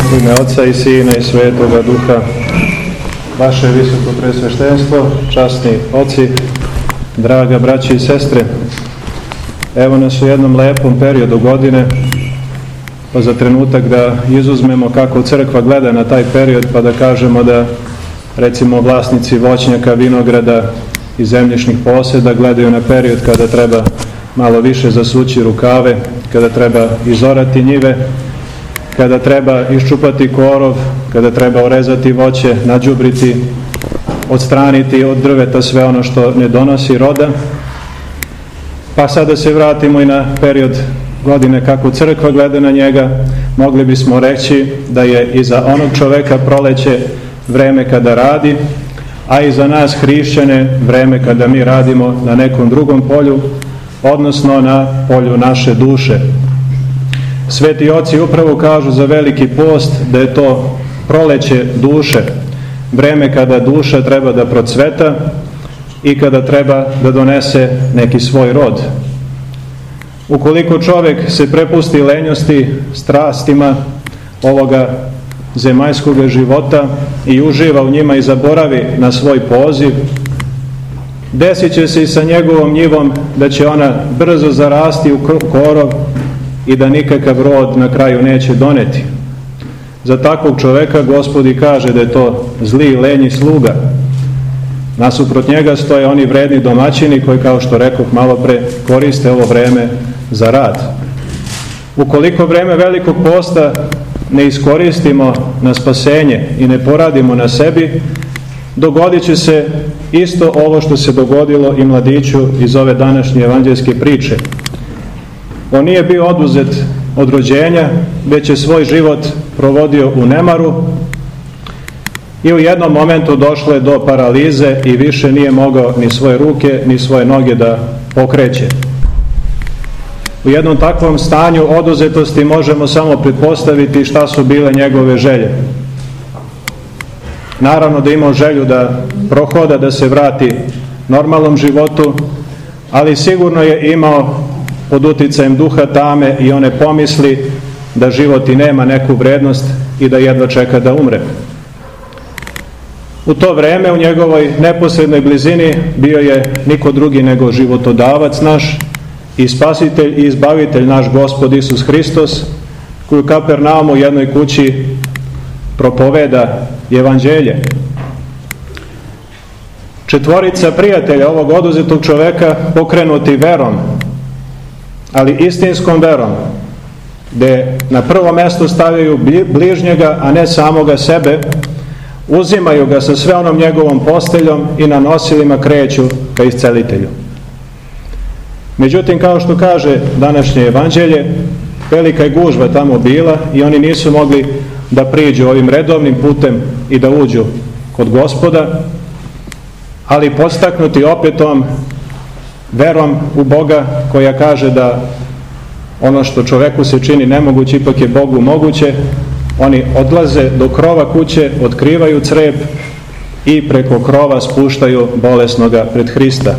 U ime Oca i Sina i Svetoga Duha. Vaše visoko presveštenstvo, časni oci, draga braći i sestre, evo nas u jednom lepom periodu godine, pa za trenutak da izuzmemo kako crkva gleda na taj period, pa da kažemo da recimo vlasnici voćnjaka, vinograda i zemljišnih posjeda gledaju na period kada treba malo više zasući rukave, kada treba izorati njive, kada treba iščupati korov, kada treba orezati voće, nađubriti, odstraniti od drveta sve ono što ne donosi roda. Pa sada se vratimo i na period godine kako crkva gleda na njega. Mogli bismo reći da je i za onog čoveka proleće vreme kada radi, a i za nas hrišćane vreme kada mi radimo na nekom drugom polju, odnosno na polju naše duše. Sveti oci upravo kažu za veliki post da je to proleće duše, vreme kada duša treba da procveta i kada treba da donese neki svoj rod. Ukoliko čovjek se prepusti lenjosti, strastima ovoga zemaljskog života i uživa u njima i zaboravi na svoj poziv, desit će se i sa njegovom njivom da će ona brzo zarasti u korov i da nikakav rod na kraju neće doneti. Za takvog čoveka Gospod kaže da je to zli i lenji sluga. Nasuprot njega stoje oni vredni domaćini koji, kao što rekoh malo pre, koriste ovo vreme za rad. Ukoliko vreme velikog posta ne iskoristimo na spasenje i ne poradimo na sebi, dogodit će se isto ovo što se dogodilo i mladiću iz ove današnje evanđeljske priče. On nije bio oduzet od rođenja, već je svoj život provodio u nemaru i u jednom momentu došlo je do paralize i više nije mogao ni svoje ruke ni svoje noge da pokreće. U jednom takvom stanju oduzetosti možemo samo pretpostaviti šta su bile njegove želje. Naravno da imao želju da prohoda, da se vrati normalnom životu, ali sigurno je imao pod uticajem duha tame i one pomisli da život i nema neku vrednost i da jedva čeka da umre. U to vreme u njegovoj neposrednoj blizini bio je niko drugi nego životodavac naš i spasitelj i izbavitelj naš Gospod Isus Hristos, koji u Kapernaumu u jednoj kući propoveda evanđelje. Četvorica prijatelja ovog oduzetog čoveka, pokrenuti verom, ali istinskom verom, gde na prvo mesto stavljaju bližnjega, a ne samoga sebe, uzimaju ga sa sve onom njegovom posteljom i na nosilima kreću ka iscelitelju. Međutim, kao što kaže današnje evanđelje, velika je gužva tamo bila i oni nisu mogli da priđu ovim redovnim putem i da uđu kod Gospoda, ali podstaknuti opet tom verom u Boga koja kaže da ono što čoveku se čini nemoguće, ipak je Bogu moguće, oni odlaze do krova kuće, otkrivaju crep i preko krova spuštaju bolesnoga pred Hrista.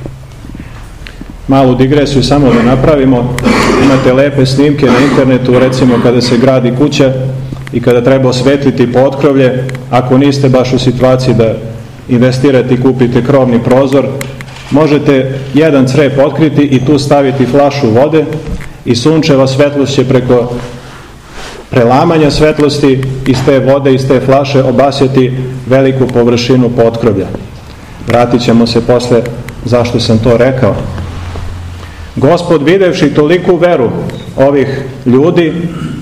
Malu digresiju samo da napravimo. Imate lepe snimke na internetu, recimo kada se gradi kuća i kada treba osvetliti potkrovlje. Ako niste baš u situaciji da investirate i kupite krovni prozor, možete jedan crep otkriti i tu staviti flašu vode i sunčeva svetlost će preko prelamanja svetlosti iz te vode, iz te flaše obasjati veliku površinu potkrovlja. Vratit ćemo se posle zašto sam to rekao. Gospod, videvši toliku veru ovih ljudi,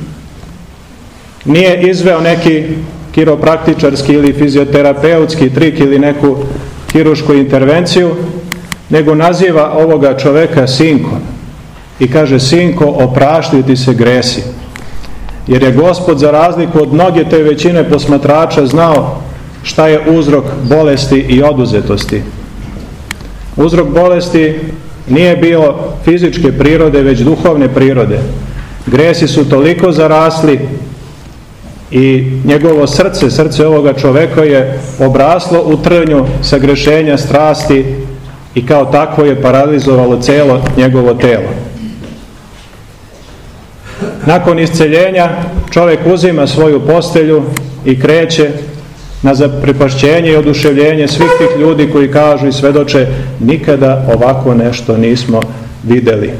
nije izveo neki kiropraktičarski ili fizioterapeutski trik ili neku hirušku intervenciju, nego naziva ovoga čoveka sinkom i kaže: sinko, opraštaju ti se gresi. Jer je Gospod, za razliku od mnoge te većine posmatrača, znao šta je uzrok bolesti i oduzetosti. Uzrok bolesti nije bio fizičke prirode, već duhovne prirode. Gresi su toliko zarasli i njegovo srce ovoga čoveka je obraslo u trnju sagrešenja, strasti i kao takvo je paralizovalo celo njegovo telo. Nakon isceljenja čovjek uzima svoju postelju i kreće na zaprepašćenje i oduševljenje svih tih ljudi koji kažu i svedoče nikada ovako nešto nismo vidjeli.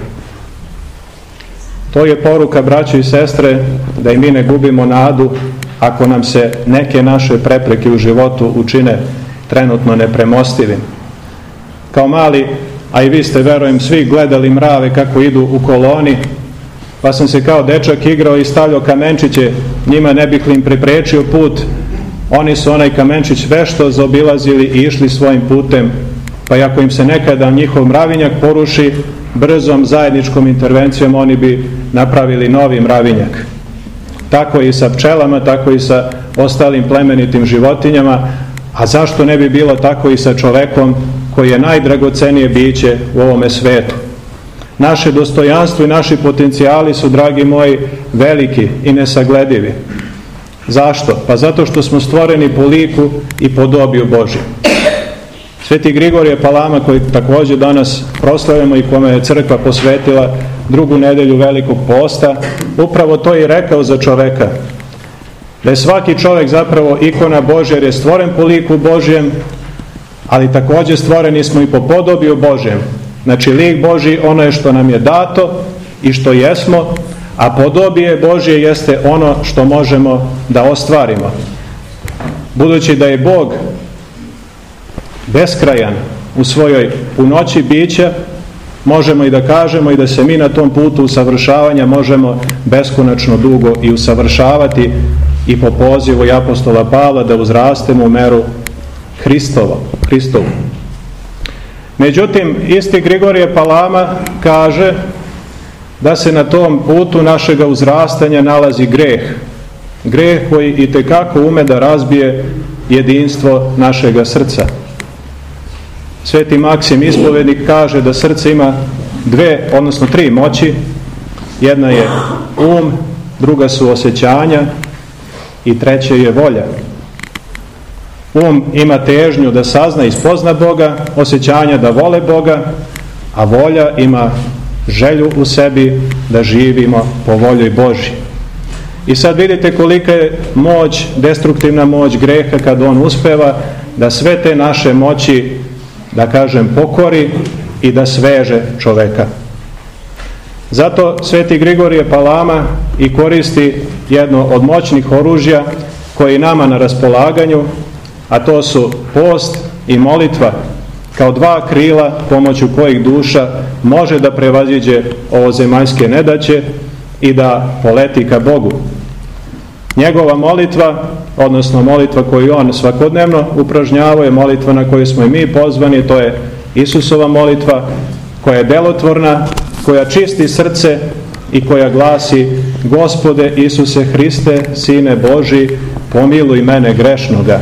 To je poruka, braćo i sestre, da i mi ne gubimo nadu ako nam se neke naše prepreke u životu učine trenutno nepremostivim. Kao mali, a i vi ste, verujem, svi gledali mrave kako idu u koloni, pa sam se kao dečak igrao i stavljao kamenčiće, njima ne bih li im preprečio put. Oni su onaj kamenčić vešto zaobilazili i išli svojim putem, pa i ako im se nekada njihov mravinjak poruši, brzom zajedničkom intervencijom oni bi napravili novi mravinjak. Tako i sa pčelama, tako i sa ostalim plemenitim životinjama, a zašto ne bi bilo tako i sa čovekom koji je najdragocenije biće u ovome svetu. Naše dostojanstvo i naši potencijali su, dragi moji, veliki i nesagledivi. Zašto? Pa zato što smo stvoreni po liku i podobiju Božjem. Sveti Grigorije Palama, koji također danas proslavljamo i kome je crkva posvetila drugu nedelju Velikog posta, upravo to i rekao za čoveka. Da je svaki čovjek zapravo ikona Božja jer je stvoren po liku Božjem, ali također stvoreni smo i po podobiju Božjem. Znači lik Božji ono je što nam je dato i što jesmo, a podobije Božje jeste ono što možemo da ostvarimo. Budući da je Bog beskrajan u svojoj punoći bića, možemo i da kažemo i da se mi na tom putu usavršavanja možemo beskonačno dugo i usavršavati i po pozivu i apostola Pavla da uzrastemo u meru Hristovu. Međutim, isti Grigorije Palama kaže da se na tom putu našega uzrastanja nalazi greh. Greh koji itekako ume da razbije jedinstvo našega srca. Sveti Maksim Ispovednik kaže da srce ima tri moći. Jedna je um, druga su osjećanja i treća je volja. Um ima težnju da sazna i spozna Boga, osjećanja da vole Boga, a volja ima želju u sebi da živimo po volji Božji. I sad vidite kolika je moć, destruktivna moć greha kad on uspeva da sve te naše moći, da kažem, pokori i da sveže čoveka. Zato sveti Grigorije Palama i koristi jedno od moćnih oružja koji je nama na raspolaganju, a to su post i molitva kao dva krila pomoću kojih duša može da prevaziđe ovozemaljske nedaće i da poleti ka Bogu. Njegova molitva, odnosno molitva koju on svakodnevno upražnjava, je molitva na koju smo i mi pozvani, to je Isusova molitva koja je delotvorna, koja čisti srce i koja glasi: Gospode Isuse Hriste, Sine Božji, pomiluj mene grešnoga.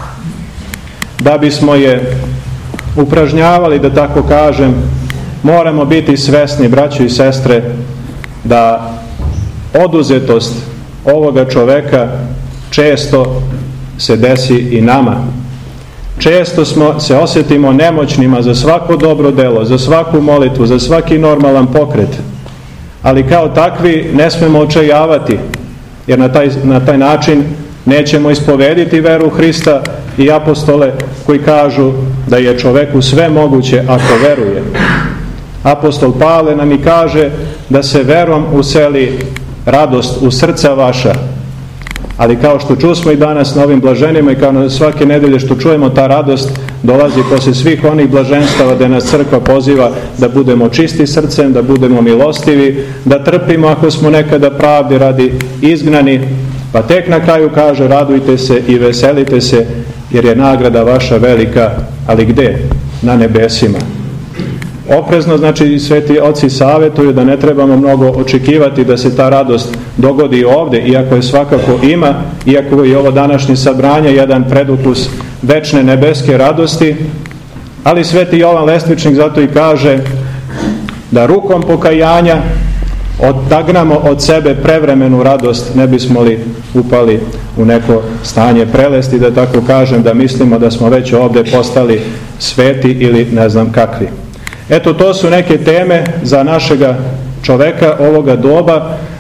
Da bismo je upražnjavali, da tako kažem, moramo biti svesni, braćo i sestre, da oduzetost ovoga čoveka često se desi i nama. Često se osjetimo nemoćnima za svako dobro delo, za svaku molitvu, za svaki normalan pokret. Ali kao takvi ne smemo očajavati, jer na taj način nećemo ispovediti veru Hrista i apostole koji kažu da je čoveku sve moguće ako veruje. Apostol Pavle nam i kaže da se verom useli radost u srca vaša. Ali kao što čusmo i danas na ovim blaženima i kao na svake nedelje što čujemo, ta radost dolazi poslije svih onih blaženstava da nas crkva poziva da budemo čisti srcem, da budemo milostivi, da trpimo ako smo nekada pravdi radi izgnani, pa tek na kraju kaže: radujte se i veselite se, jer je nagrada vaša velika. Ali gde? Na nebesima. Oprezno, znači, sveti oci savjetuju da ne trebamo mnogo očekivati da se ta radost dogodi ovdje, iako je svakako ima, iako je ovo današnje sabranje jedan predukus večne nebeske radosti, ali sveti Jovan Lestvičnik zato i kaže da rukom pokajanja odagnamo od sebe prevremenu radost, ne bismo li upali u neko stanje prelesti, da tako kažem, da mislimo da smo već ovdje postali sveti ili ne znam kakvi. Eto, to su neke teme za našega čoveka ovoga doba,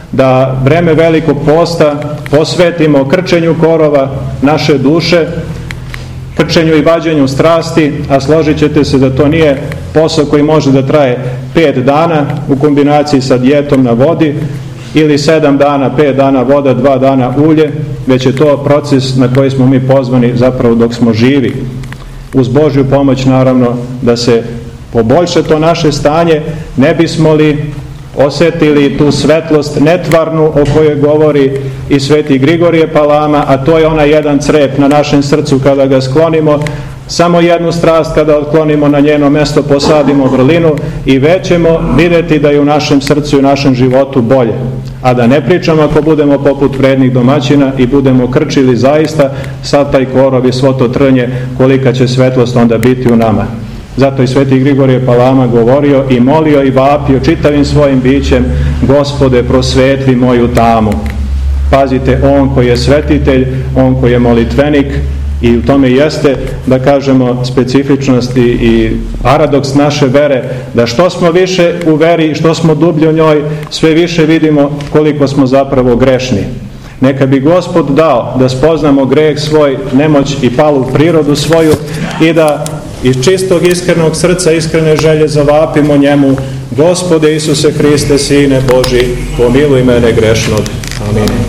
da vreme velikog posta posvetimo krčenju korova naše duše, krčenju i vađenju strasti, a složit ćete se da to nije posao koji može da traje 5 dana u kombinaciji sa dijetom na vodi, ili 7 dana, 5 dana voda, 2 dana ulje, već je to proces na koji smo mi pozvani zapravo dok smo živi. Uz Božju pomoć naravno da se poboljša to naše stanje, ne bismo li osjetili tu svetlost netvarnu o kojoj govori i sveti Grigorije Palama, a to je onaj jedan crep na našem srcu kada ga sklonimo, samo jednu strast kada otklonimo, na njeno mjesto posadimo vrlinu i već ćemo vidjeti da je u našem srcu i u našem životu bolje. A da ne pričamo ako budemo poput vrednih domaćina i budemo krčili zaista sad taj korov i svo to trnje, kolika će svetlost onda biti u nama. Zato i sveti Grigorije Palama govorio i molio i vapio čitavim svojim bićem: Gospode, prosvetli moju tamu. Pazite, on koji je svetitelj, on koji je molitvenik, i u tome jeste, da kažemo, specifičnost i paradoks naše vere, da što smo više u veri, što smo dublje u njoj, sve više vidimo koliko smo zapravo grešni. Neka bi Gospod dao da spoznamo greh svoj, nemoć i palu prirodu svoju i da iz čistog iskrenog srca, iskrene želje zavapimo njemu: Gospode Isuse Hriste, Sine Boži, pomiluj mene grešnog. Amin.